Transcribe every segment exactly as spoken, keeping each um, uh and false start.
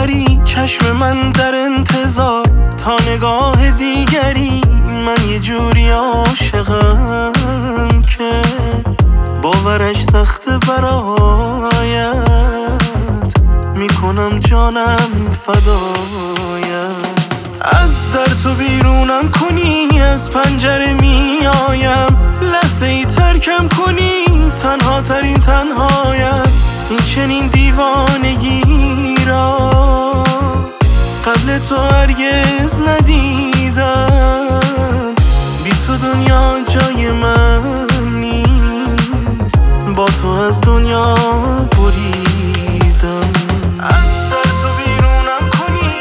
ببری چشم من در انتظار تا نگاه دیگری. من یه جوری عاشقم که باورش سخته برایت، میکنم جانم فدایت. از در تو بیرونم کنی از پنجره میایم، لحظه ای ترکم کنی تنها ترین تنهایم. این چنین دیوانگی را قبل تو هرگز ندیدم. بی تو دنیا جای من نیست، با تو از دنیا بریدم. از در تو بیرونم کنی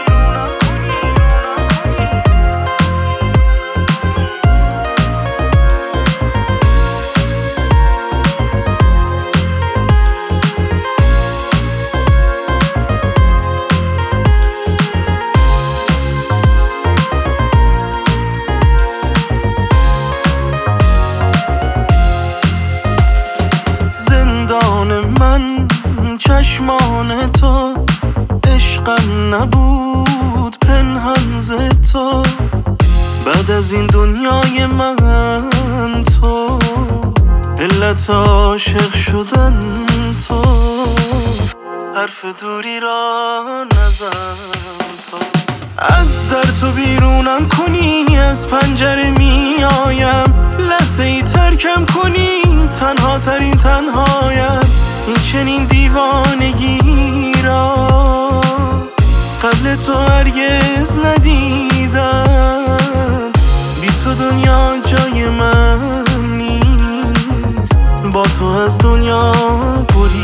من. چشمان تو عشقم نبود پنهان ز تو، بعد از این دنیای من تو علت عاشق شدن تو. حرف دوری را نزن تو. از در تو بیرونم کنی از پنجره میایم، لحظه ای ترکم کنی تنها ترین تنهایم. این چنین دیوانگی را قبل تو هرگز ندیدم. بی تو دنیا جای من نیست، با تو از دنیا بریدم.